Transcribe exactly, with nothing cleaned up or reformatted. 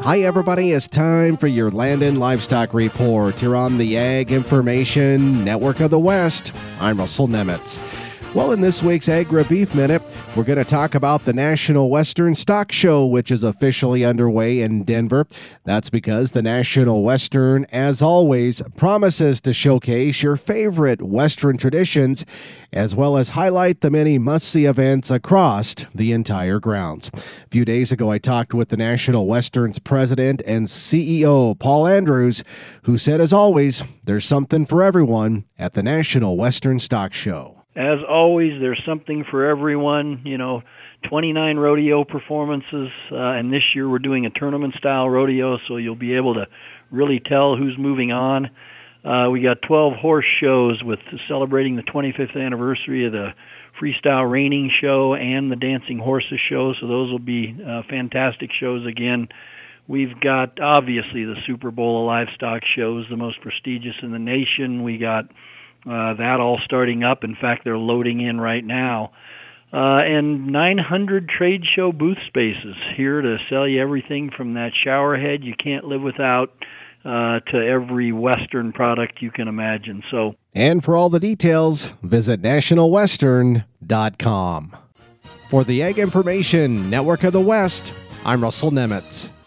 Hi, everybody. It's time for your Land and Livestock Report here on the Ag Information Network of the West. I'm Russell Nemitz. Well, in this week's Agri-Beef Minute, we're going to talk about the National Western Stock Show, which is officially underway in Denver. That's because the National Western, as always, promises to showcase your favorite Western traditions, as well as highlight the many must-see events across the entire grounds. A few days ago, I talked with the National Western's president and C E O, Paul Andrews, who said, as always, there's something for everyone at the National Western Stock Show. As always, there's something for everyone. You know, twenty-nine rodeo performances, uh, and this year we're doing a tournament-style rodeo, so you'll be able to really tell who's moving on. Uh, we got twelve horse shows with celebrating the twenty-fifth anniversary of the Freestyle Reining Show and the Dancing Horses Show, so those will be uh, fantastic shows again. We've got, obviously, the Super Bowl of livestock shows, the most prestigious in the nation. We got Uh, that all starting up. In fact, they're loading in right now. Uh, and nine hundred trade show booth spaces here to sell you everything from that shower head you can't live without uh, to every Western product you can imagine. So, and for all the details, visit national western dot com. For the Ag Information Network of the West, I'm Russell Nemitz.